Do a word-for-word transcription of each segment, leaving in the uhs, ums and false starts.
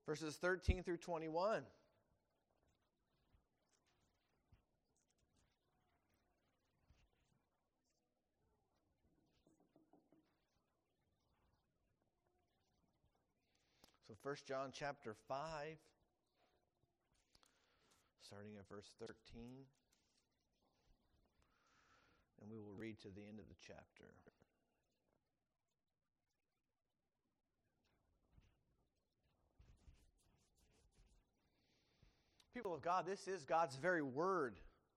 verses thirteen through twenty-one. So First John chapter five, starting at verse thirteen, and we will read to the end of the chapter. People of God, this is God's very word.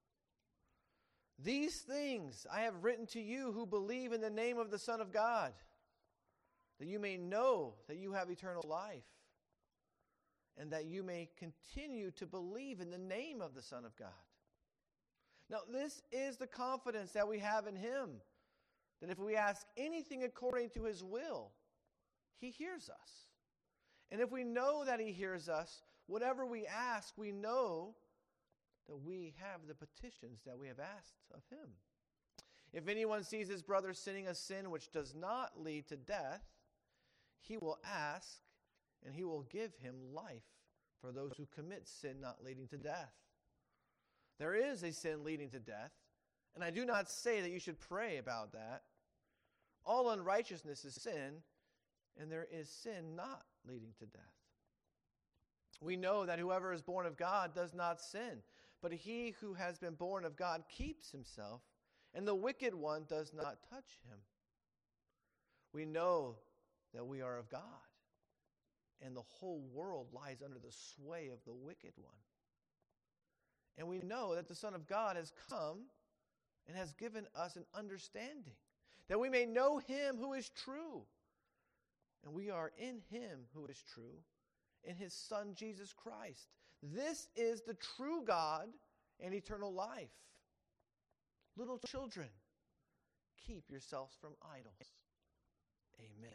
These things I have written to you who believe in the name of the Son of God, that you may know that you have eternal life, and that you may continue to believe in the name of the Son of God. Now, this is the confidence that we have in Him, that if we ask anything according to His will, He hears us. And if we know that He hears us, whatever we ask, we know that we have the petitions that we have asked of Him. If anyone sees his brother sinning a sin which does not lead to death, he will ask, and He will give him life for those who commit sin not leading to death. There is a sin leading to death, and I do not say that you should pray about that. All unrighteousness is sin, and there is sin not leading to death. We know that whoever is born of God does not sin, but he who has been born of God keeps himself, and the wicked one does not touch him. We know that we are of God, and the whole world lies under the sway of the wicked one. And we know that the Son of God has come and has given us an understanding, that we may know Him who is true. And we are in Him who is true, in His Son Jesus Christ. This is the true God and eternal life. Little children, keep yourselves from idols. Amen.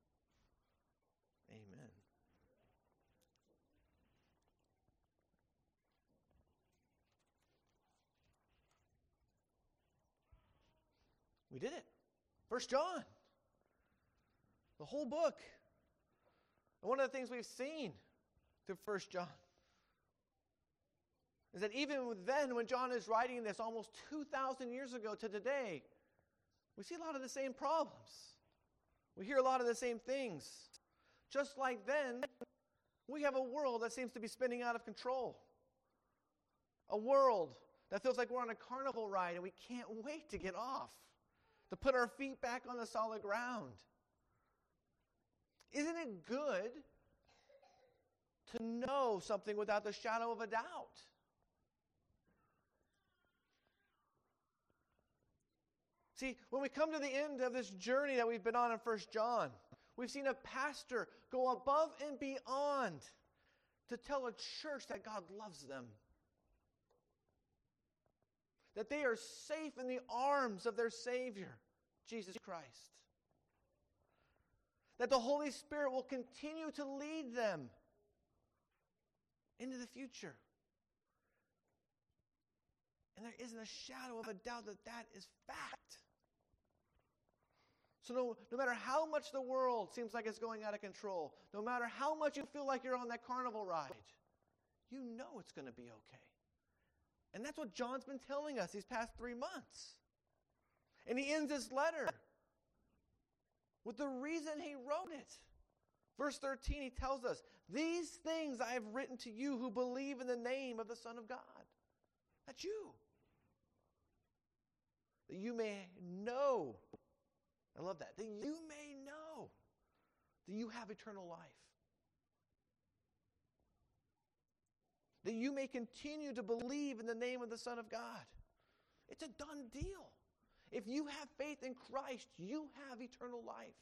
Amen. We did it. First John. The whole book. And one of the things we've seen through First John is that even then, when John is writing this almost two thousand years ago to today, we see a lot of the same problems. We hear a lot of the same things. Just like then, we have a world that seems to be spinning out of control. A world that feels like we're on a carnival ride and we can't wait to get off, to put our feet back on the solid ground. Isn't it good to know something without the shadow of a doubt? See, when we come to the end of this journey that we've been on in First John, we've seen a pastor go above and beyond to tell a church that God loves them, that they are safe in the arms of their Savior, Jesus Christ, that the Holy Spirit will continue to lead them into the future. And there isn't a shadow of a doubt that that is fact. So no, no matter how much the world seems like it's going out of control, no matter how much you feel like you're on that carnival ride, you know it's going to be okay. And that's what John's been telling us these past three months. And he ends this letter with the reason he wrote it. Verse thirteen, he tells us, "These things I have written to you who believe in the name of the Son of God." That's you. That you may know. I love that. That you may know that you have eternal life. That you may continue to believe in the name of the Son of God. It's a done deal. If you have faith in Christ, you have eternal life.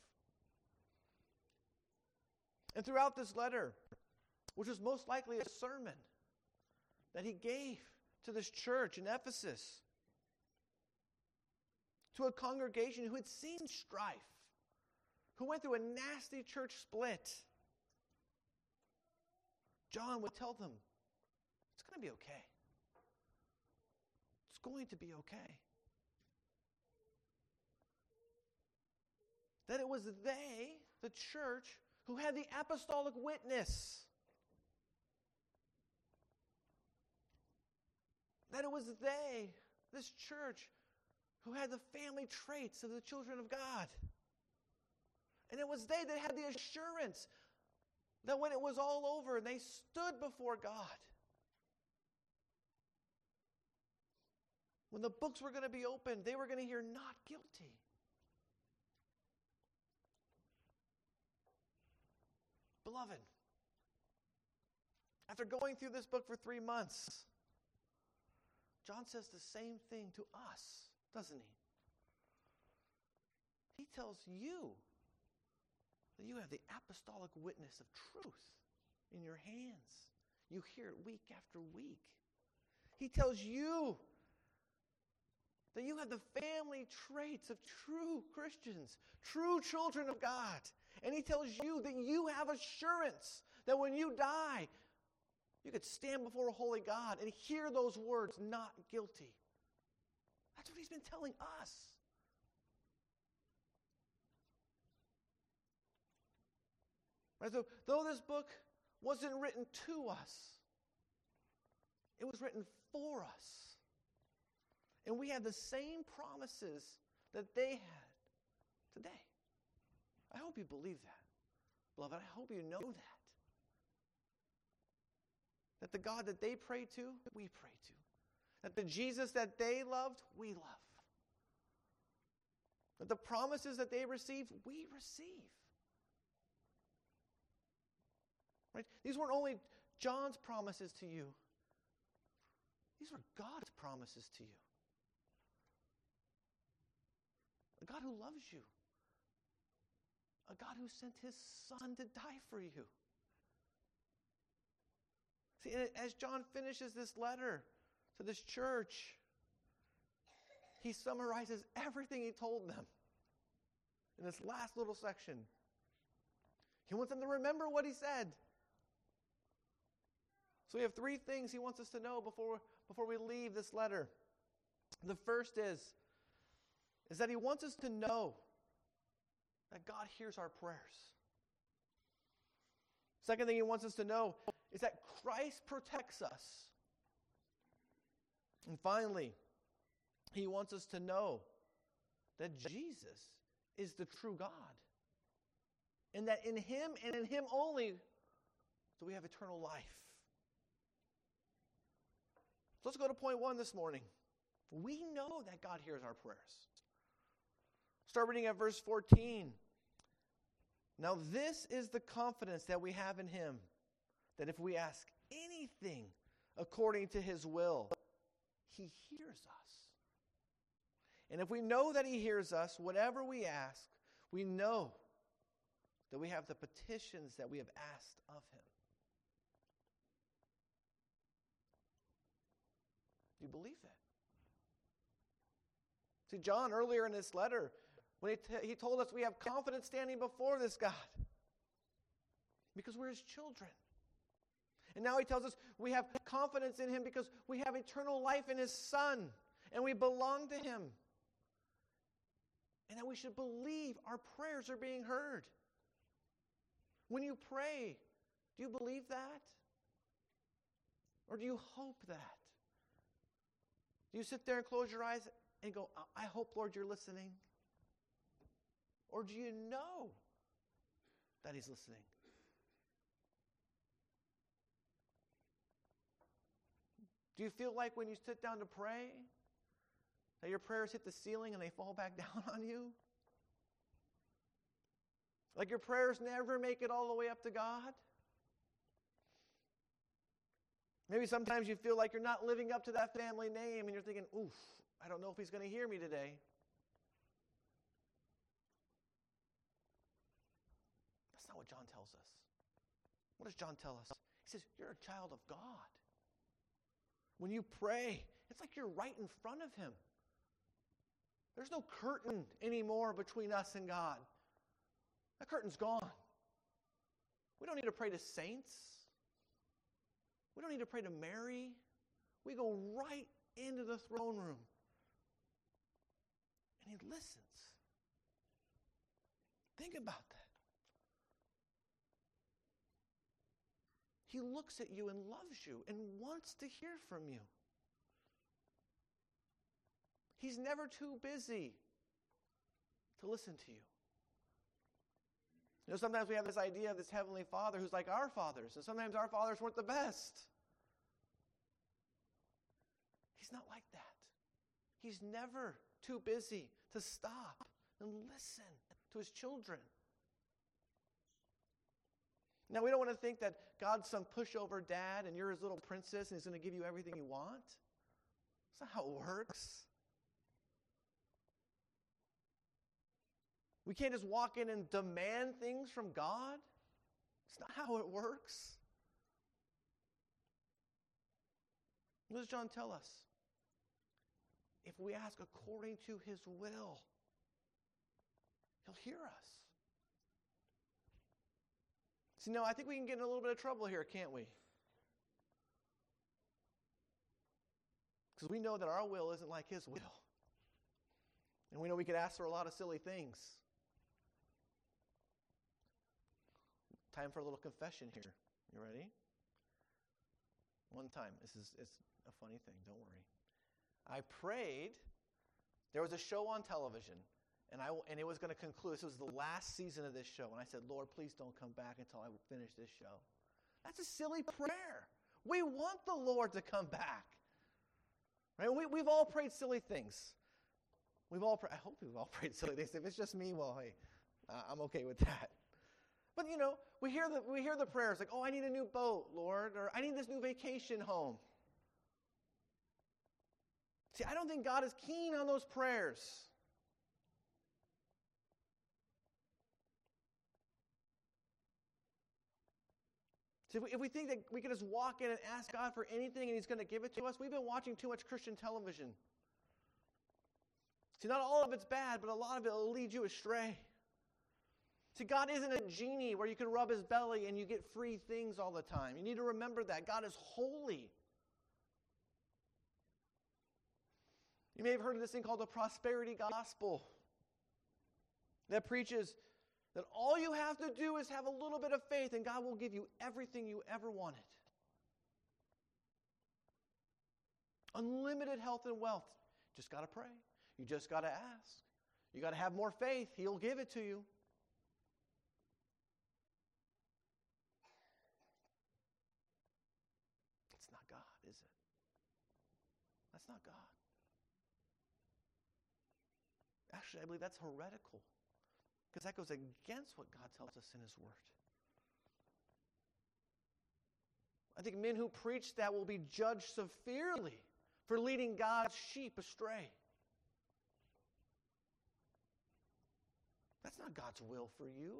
And throughout this letter, which was most likely a sermon that he gave to this church in Ephesus, to a congregation who had seen strife, who went through a nasty church split, John would tell them, it's going to be okay. It's going to be okay. That it was they, the church, who had the apostolic witness that it was they, this church, who had the family traits of the children of God. And it was they that had the assurance that when it was all over and they stood before God, when the books were going to be opened, they were going to hear not guilty. Beloved, after going through this book for three months, John says the same thing to us, doesn't he? He tells you that you have the apostolic witness of truth in your hands. You hear it week after week. He tells you that you have the family traits of true Christians, true children of God. And he tells you that you have assurance that when you die, you could stand before a holy God and hear those words, not guilty. That's what he's been telling us. Right? So, though this book wasn't written to us, it was written for us. And we have the same promises that they had today. I hope you believe that. Beloved, I hope you know that. That the God that they pray to, we pray to. That the Jesus that they loved, we love. That the promises that they received, we receive. Right? These weren't only John's promises to you. These were God's promises to you. A God who loves you. A God who sent his Son to die for you. See, as John finishes this letter to this church, he summarizes everything he told them in this last little section. He wants them to remember what he said. So we have three things he wants us to know before, before we leave this letter. The first is, is that he wants us to know that God hears our prayers. Second thing he wants us to know is that Christ protects us. And finally, he wants us to know that Jesus is the true God. And that in him and in him only do we have eternal life. So let's go to point one this morning. We know that God hears our prayers. Start reading at verse fourteen. Now this is the confidence that we have in him, that if we ask anything according to his will, he hears us. And if we know that he hears us, whatever we ask, we know that we have the petitions that we have asked of him. Do you believe that? See, John, earlier in this letter, when he, t- he told us we have confidence standing before this God because we're his children. And now he tells us we have confidence in him because we have eternal life in his Son and we belong to him. And that we should believe our prayers are being heard. When you pray, do you believe that? Or do you hope that? Do you sit there and close your eyes and go, I hope, Lord, you're listening? Or do you know that he's listening? Do you feel like when you sit down to pray, that your prayers hit the ceiling and they fall back down on you? Like your prayers never make it all the way up to God? Maybe sometimes you feel like you're not living up to that family name and you're thinking, oof, I don't know if he's going to hear me today. That's not what John tells us. What does John tell us? He says, you're a child of God. When you pray, it's like you're right in front of him. There's no curtain anymore between us and God. That curtain's gone. We don't need to pray to saints. We don't need to pray to Mary. We go right into the throne room. And he listens. Think about that. He looks at you and loves you and wants to hear from you. He's never too busy to listen to you. You know, sometimes we have this idea of this Heavenly Father who's like our fathers, and sometimes our fathers weren't the best. He's not like that. He's never too busy to stop and listen to his children. Now, we don't want to think that God's some pushover dad and you're his little princess and he's going to give you everything you want. That's not how it works. We can't just walk in and demand things from God. It's not how it works. What does John tell us? If we ask according to his will, he'll hear us. See, now I think we can get in a little bit of trouble here, can't we? Because we know that our will isn't like his will. And we know we could ask for a lot of silly things. Time for a little confession here. You ready? One time. This is it's a funny thing. Don't worry. I prayed. There was a show on television, and I and it was going to conclude. This was the last season of this show, and I said, Lord, please don't come back until I finish this show. That's a silly prayer. We want the Lord to come back. Right? We, we've all prayed silly things. We've all. I hope we've all prayed silly things. If it's just me, well, hey, uh, I'm okay with that. But you know, we hear the we hear the prayers like, "Oh, I need a new boat, Lord," or "I need this new vacation home." See, I don't think God is keen on those prayers. See, if we, if we think that we can just walk in and ask God for anything and he's going to give it to us, we've been watching too much Christian television. See, not all of it's bad, but a lot of it will lead you astray. See, God isn't a genie where you can rub his belly and you get free things all the time. You need to remember that. God is holy. You may have heard of this thing called the prosperity gospel that preaches that all you have to do is have a little bit of faith and God will give you everything you ever wanted. Unlimited health and wealth. Just got to pray. You just got to ask. You got to have more faith. He'll give it to you. It's not God, is it? That's not God. Actually, I believe that's heretical. Because that goes against what God tells us in his word. I think men who preach that will be judged severely for leading God's sheep astray. That's not God's will for you.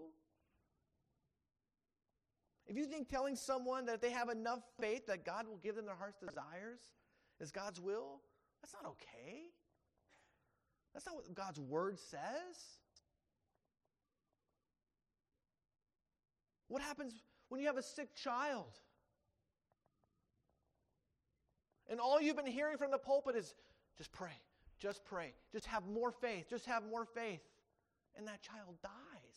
If you think telling someone that if they have enough faith that God will give them their heart's desires is God's will, that's not okay. That's not what God's word says. What happens when you have a sick child? And all you've been hearing from the pulpit is, just pray, just pray, just have more faith, just have more faith. And that child dies.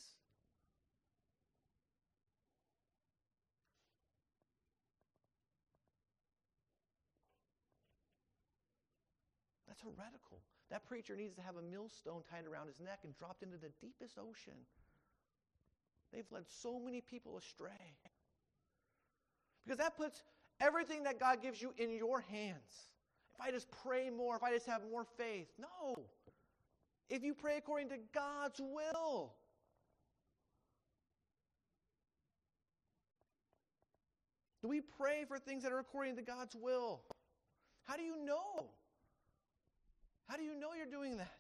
That's heretical. That preacher needs to have a millstone tied around his neck and dropped into the deepest ocean. They've led so many people astray. Because that puts everything that God gives you in your hands. If I just pray more, if I just have more faith. No. If you pray according to God's will. Do we pray for things that are according to God's will? How do you know? How do you know you're doing that?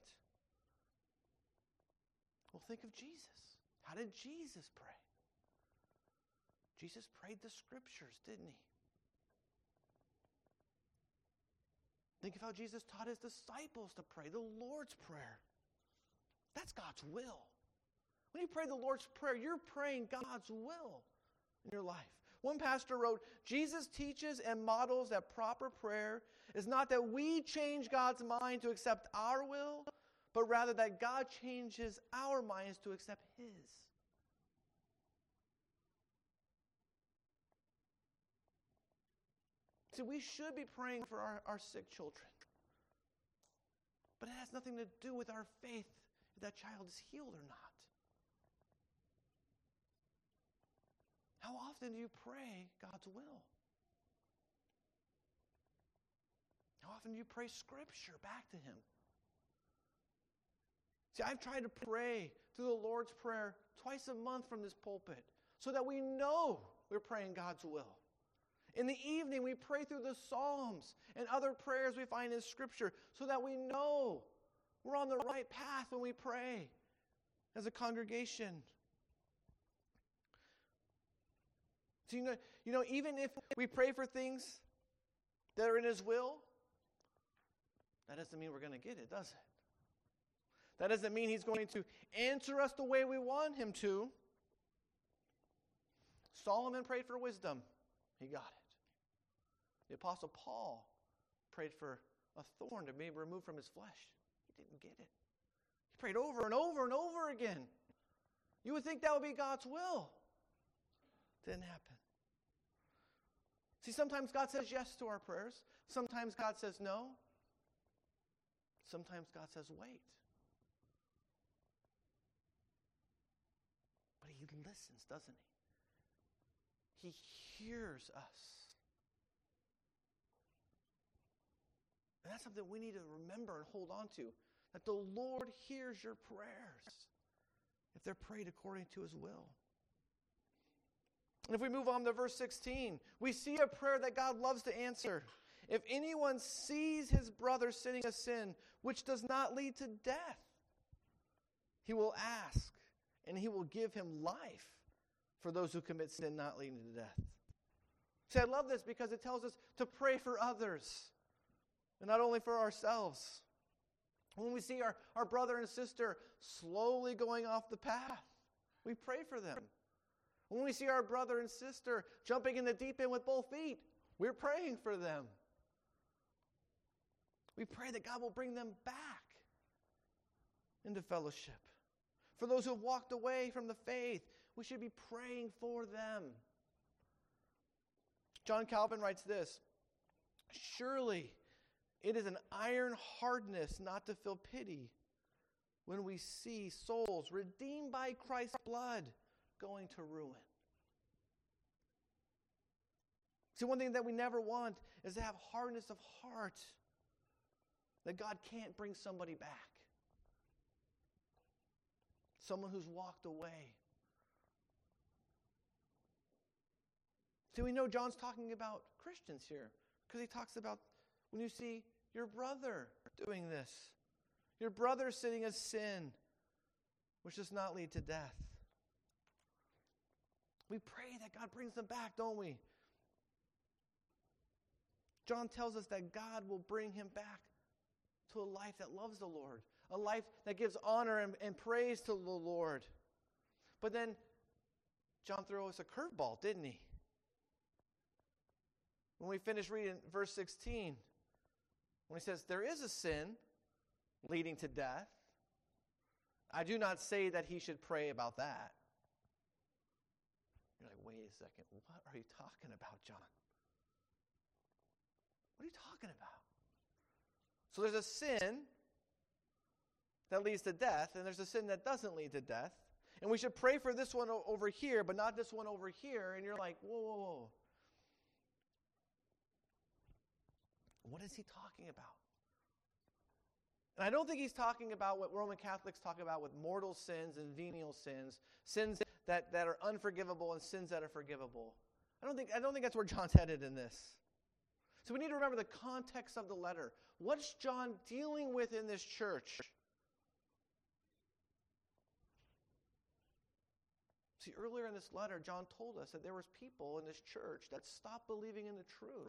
Well, think of Jesus. How did Jesus pray? Jesus prayed the scriptures, didn't he? Think of how Jesus taught his disciples to pray, the Lord's Prayer. That's God's will. When you pray the Lord's Prayer, you're praying God's will in your life. One pastor wrote, Jesus teaches and models that proper prayer is not that we change God's mind to accept our will, but rather that God changes our minds to accept his. See, we should be praying for our, our sick children. But it has nothing to do with our faith if that child is healed or not. How often do you pray God's will? How often do you pray Scripture back to Him? See, I've tried to pray through the Lord's Prayer twice a month from this pulpit so that we know we're praying God's will. In the evening, we pray through the Psalms and other prayers we find in Scripture so that we know we're on the right path when we pray as a congregation. So, you know, you know, even if we pray for things that are in His will, that doesn't mean we're going to get it, does it? That doesn't mean He's going to answer us the way we want Him to. Solomon prayed for wisdom. He got it. The Apostle Paul prayed for a thorn to be removed from his flesh. He didn't get it. He prayed over and over and over again. You would think that would be God's will. Didn't happen. See, sometimes God says yes to our prayers. Sometimes God says no. Sometimes God says wait. But He listens, doesn't He? He hears us. And that's something we need to remember and hold on to. That the Lord hears your prayers if they're prayed according to His will. And if we move on to verse sixteen, we see a prayer that God loves to answer. If anyone sees his brother sinning a sin which does not lead to death, he will ask, and He will give him life for those who commit sin not leading to death. See, I love this because it tells us to pray for others, and not only for ourselves. When we see our, our brother and sister slowly going off the path, we pray for them. When we see our brother and sister jumping in the deep end with both feet, we're praying for them. We pray that God will bring them back into fellowship. For those who have walked away from the faith, we should be praying for them. John Calvin writes this, "Surely it is an iron hardness not to feel pity when we see souls redeemed by Christ's blood going to ruin." See, one thing that we never want is to have hardness of heart, that God can't bring somebody back. Someone who's walked away. See, we know John's talking about Christians here, because he talks about when you see your brother doing this, your brother sinning a sin which does not lead to death. We pray that God brings them back, don't we? John tells us that God will bring him back to a life that loves the Lord, a life that gives honor and, and praise to the Lord. But then John threw us a curveball, didn't he? When we finish reading verse sixteen, when he says, there is a sin leading to death, I do not say that he should pray about that. You're like, wait a second, what are you talking about, John? What are you talking about? So there's a sin that leads to death, and there's a sin that doesn't lead to death. And we should pray for this one over here, but not this one over here. And you're like, whoa, whoa, whoa. What is he talking about? And I don't think he's talking about what Roman Catholics talk about with mortal sins and venial sins, sins that, that are unforgivable and sins that are forgivable. I don't think I don't think that's where John's headed in this. So we need to remember the context of the letter. What's John dealing with in this church? See, earlier in this letter, John told us that there was people in this church that stopped believing in the truth,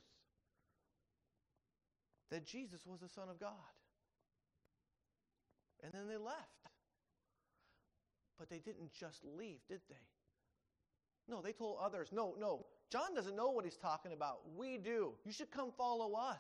that Jesus was the Son of God. And then they left. But they didn't just leave, did they? No, they told others, no, no, John doesn't know what he's talking about. We do. You should come follow us.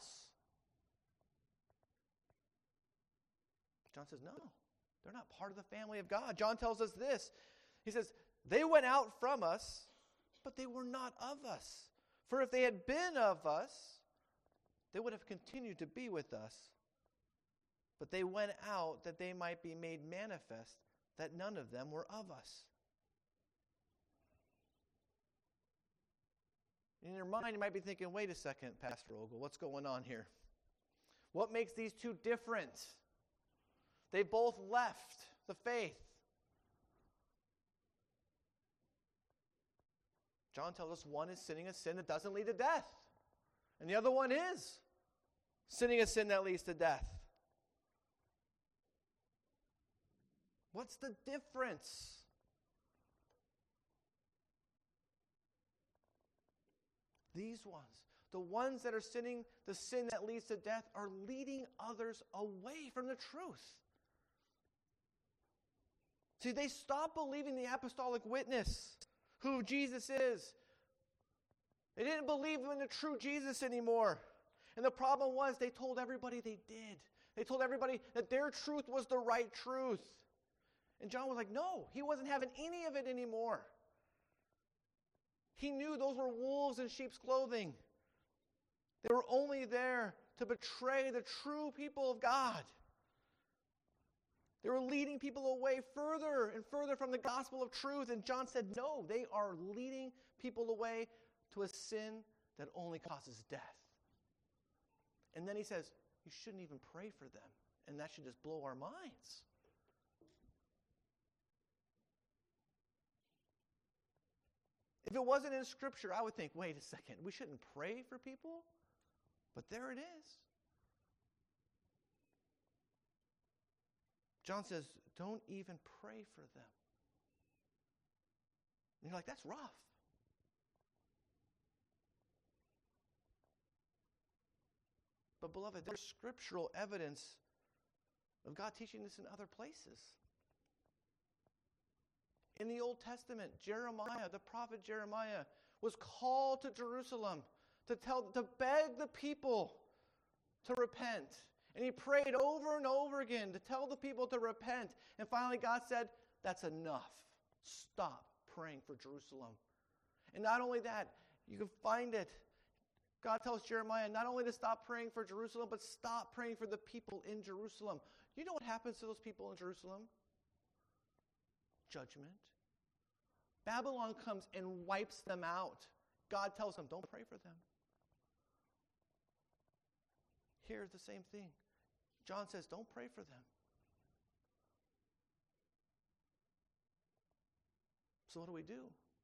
John says, no, they're not part of the family of God. John tells us this. He says, they went out from us, but they were not of us. For if they had been of us, they would have continued to be with us. But they went out that they might be made manifest that none of them were of us. In your mind, you might be thinking, wait a second, Pastor Ogle, what's going on here? What makes these two different? They both left the faith. John tells us one is sinning a sin that doesn't lead to death. And the other one is sinning a sin that leads to death. What's the difference? These ones, the ones that are sinning the sin that leads to death, are leading others away from the truth. See, they stopped believing the apostolic witness, who Jesus is. They didn't believe in the true Jesus anymore. And the problem was they told everybody they did. They told everybody that their truth was the right truth. And John was like, no, he wasn't having any of it anymore. He knew those were wolves in sheep's clothing. They were only there to betray the true people of God. They were leading people away further and further from the gospel of truth. And John said, no, they are leading people away to a sin that only causes death. And then he says, you shouldn't even pray for them. And that should just blow our minds. If it wasn't in Scripture, I would think, wait a second, we shouldn't pray for people? But there it is. John says, don't even pray for them. And you're like, that's rough. But beloved, there's scriptural evidence of God teaching this in other places. In the Old Testament, Jeremiah, the prophet Jeremiah, was called to Jerusalem to tell, to beg the people to repent. And he prayed over and over again to tell the people to repent. And finally God said, that's enough. Stop praying for Jerusalem. And not only that, you can find it. God tells Jeremiah not only to stop praying for Jerusalem, but stop praying for the people in Jerusalem. You know what happens to those people in Jerusalem? Judgment. Babylon comes and wipes them out. God tells them, don't pray for them. Here's the same thing. John says, don't pray for them. So what do we do?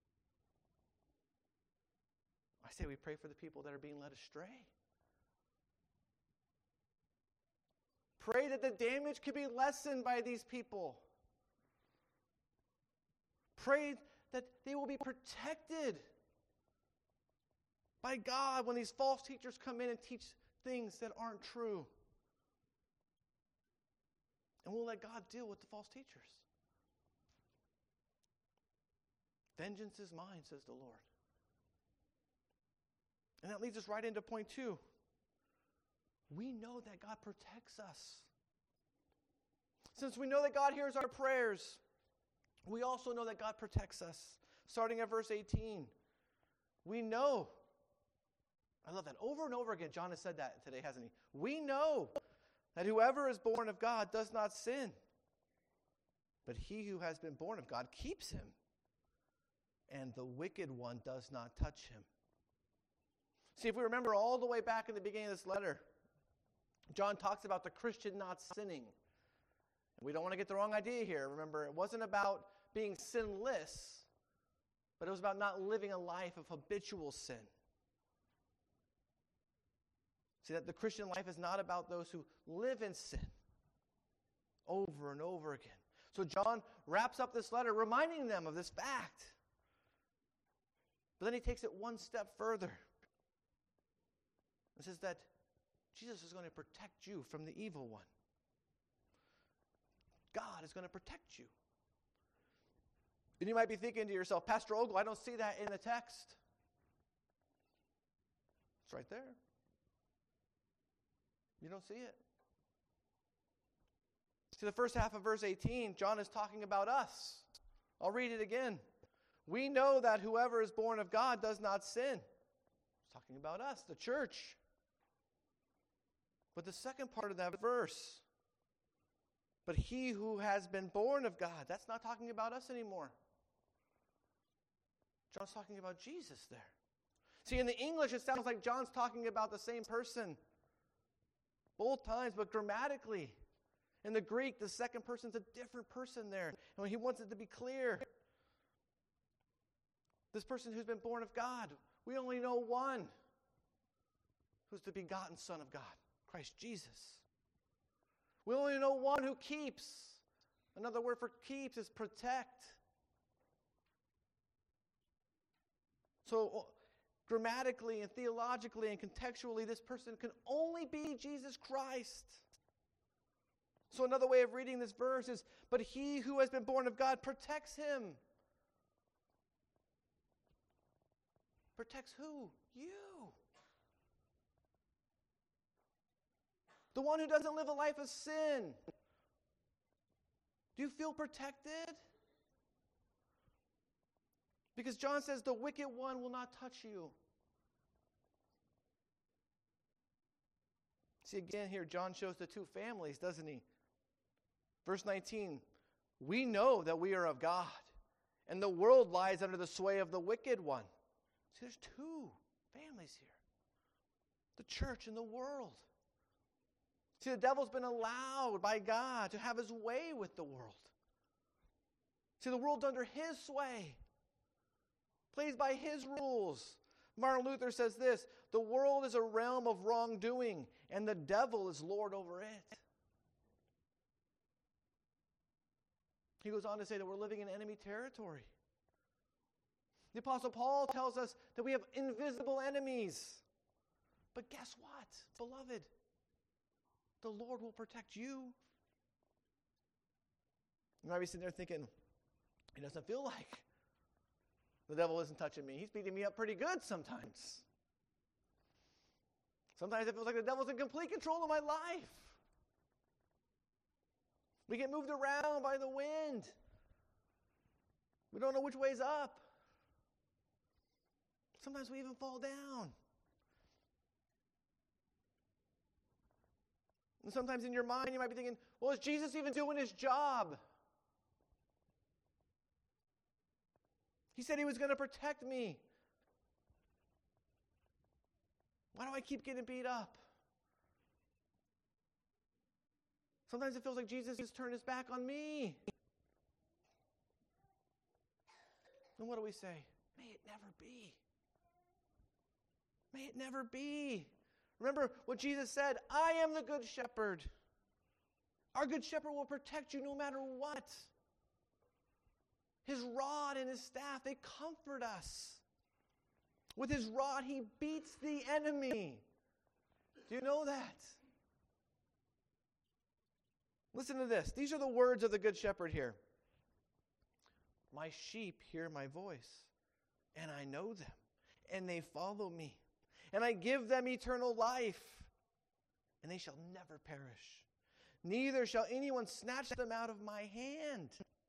I say we pray for the people that are being led astray. Pray that the damage could be lessened by these people. Pray that they will be protected by God when these false teachers come in and teach things that aren't true. And we'll let God deal with the false teachers. Vengeance is mine, says the Lord. And that leads us right into point two. We know that God protects us. Since we know that God hears our prayers, we also know that God protects us. Starting at verse eighteen. We know. I love that. Over and over again, John has said that today, hasn't he? We know that whoever is born of God does not sin. But he who has been born of God keeps him. And the wicked one does not touch him. See, if we remember all the way back in the beginning of this letter, John talks about the Christian not sinning. And we don't want to get the wrong idea here. Remember, it wasn't about being sinless, but it was about not living a life of habitual sin. See, that the Christian life is not about those who live in sin over and over again. So John wraps up this letter reminding them of this fact. But then he takes it one step further. It says that Jesus is going to protect you from the evil one. God is going to protect you. And you might be thinking to yourself, Pastor Ogle, I don't see that in the text. It's right there. You don't see it. See, the first half of verse eighteen, John is talking about us. I'll read it again. We know that whoever is born of God does not sin. He's talking about us, the church. But the second part of that verse, But he who has been born of God. That's not talking about us anymore. John's talking about Jesus there. See, in the English, it sounds like John's talking about the same person both times, but grammatically, in the Greek, the second person's a different person there. And he wants it to be clear. This person who's been born of God, we only know one who's the begotten Son of God, Christ Jesus. We only know one who keeps. Another word for keeps is protect. So grammatically and theologically and contextually, this person can only be Jesus Christ. So another way of reading this verse is, but he who has been born of God protects him. Protects who? You. The one who doesn't live a life of sin. Do you feel protected? Because John says the wicked one will not touch you. See, again here, John shows the two families, doesn't he? Verse nineteen, we know that we are of God, and the world lies under the sway of the wicked one. See, there's two families here. The church and the world. See, the devil's been allowed by God to have his way with the world. See, the world's under his sway. Plays by his rules. Martin Luther says this, the world is a realm of wrongdoing, and the devil is Lord over it. He goes on to say that we're living in enemy territory. The Apostle Paul tells us that we have invisible enemies. But guess what, beloved? The Lord will protect you. You might be sitting there thinking, it doesn't feel like the devil isn't touching me. He's beating me up pretty good sometimes. Sometimes it feels like the devil's in complete control of my life. We get moved around by the wind. We don't know which way's up. Sometimes we even fall down. And sometimes in your mind you might be thinking, well, is Jesus even doing his job? He said he was going to protect me. Why do I keep getting beat up? Sometimes it feels like Jesus has turned his back on me. And what do we say? May it never be. May it never be. Remember what Jesus said, I am the good shepherd. Our good shepherd will protect you no matter what. His rod and his staff, they comfort us. With his rod, he beats the enemy. Do you know that? Listen to this. These are the words of the good shepherd here. My sheep hear my voice, and I know them, and they follow me. And I give them eternal life, and they shall never perish. Neither shall anyone snatch them out of my hand.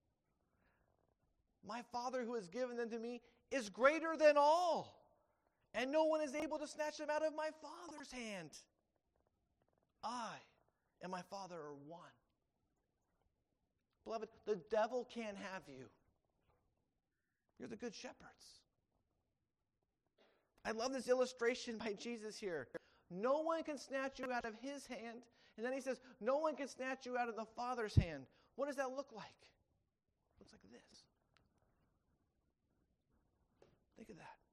My Father who has given them to me is greater than all, and no one is able to snatch them out of my Father's hand. I and my Father are one. Beloved, the devil can't have you. You're the good shepherds. I love this illustration by Jesus here. No one can snatch you out of his hand. And then he says, no one can snatch you out of the Father's hand. What does that look like? It looks like this. Think of that.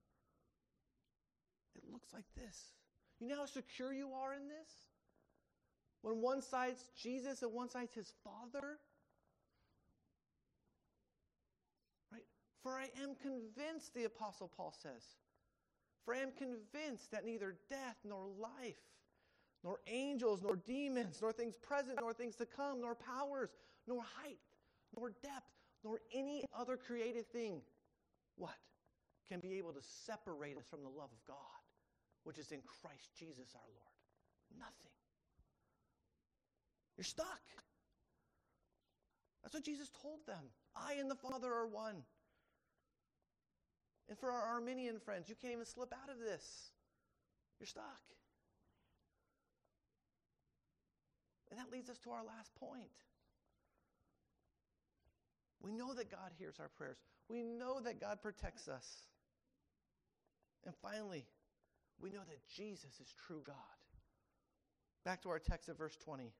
It looks like this. You know how secure you are in this? When one side's Jesus and one side's his Father? Right? For I am convinced, the Apostle Paul says, for I am convinced that neither death nor life, nor angels, nor demons, nor things present, nor things to come, nor powers, nor height, nor depth, nor any other created thing, what? Can be able to separate us from the love of God, which is in Christ Jesus our Lord. Nothing. You're stuck. That's what Jesus told them. I and the Father are one. And for our Arminian friends, you can't even slip out of this. You're stuck. And that leads us to our last point. We know that God hears our prayers. We know that God protects us. And finally, we know that Jesus is true God. Back to our text of verse twenty.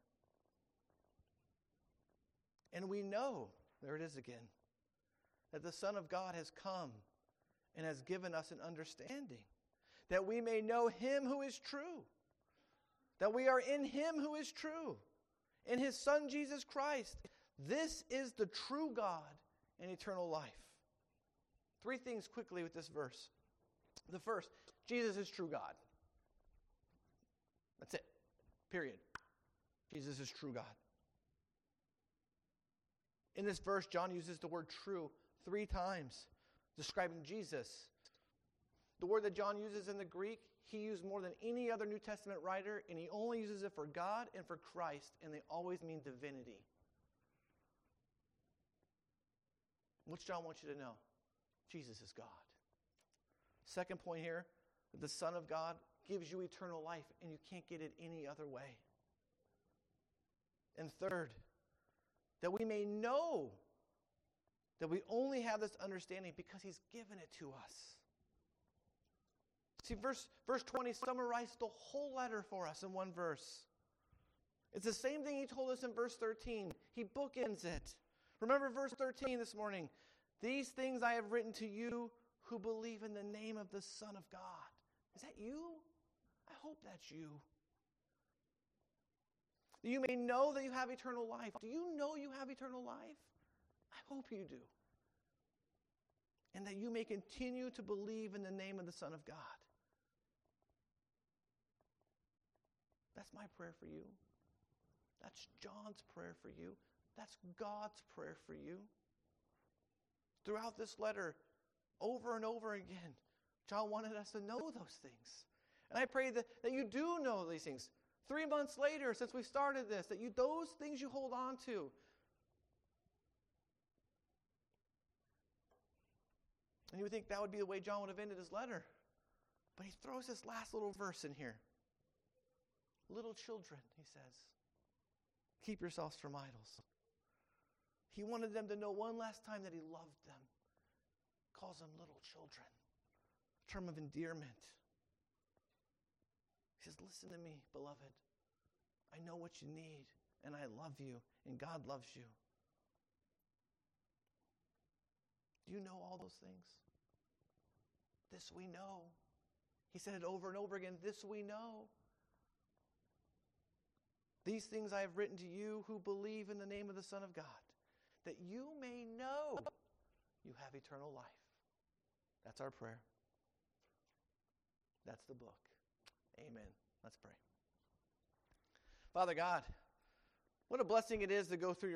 And we know, there it is again, that the Son of God has come and has given us an understanding, that we may know him who is true, that we are in him who is true, in his Son Jesus Christ. This is the true God and eternal life. Three things quickly with this verse. The first, Jesus is true God. That's it. Period. Jesus is true God. In this verse, John uses the word true three times, describing Jesus. The word that John uses in the Greek, he used more than any other New Testament writer, and he only uses it for God and for Christ, and they always mean divinity. What's John want you to know? Jesus is God. Second point here, that the Son of God gives you eternal life, and you can't get it any other way. And third, that we may know that we only have this understanding because he's given it to us. See, verse, verse twenty summarized the whole letter for us in one verse. It's the same thing he told us in verse thirteen. He bookends it. Remember verse thirteen this morning. These things I have written to you who believe in the name of the Son of God. Is that you? I hope that's you. That you may know that you have eternal life. Do you know you have eternal life? I hope you do. And that you may continue to believe in the name of the Son of God. That's my prayer for you. That's John's prayer for you. That's God's prayer for you. Throughout this letter, over and over again, John wanted us to know those things. And I pray that, that you do know these things. Three months later, since we started this, that you those things you hold on to. And you would think that would be the way John would have ended his letter. But he throws this last little verse in here. Little children, he says, keep yourselves from idols. He wanted them to know one last time that he loved them. Calls them little children. A term of endearment. He says, listen to me, beloved. I know what you need, and I love you, and God loves you. Do you know all those things? This we know. He said it over and over again. This we know. These things I have written to you who believe in the name of the Son of God, that you may know you have eternal life. That's our prayer. That's the book. Amen. Let's pray. Father God, what a blessing it is to go through your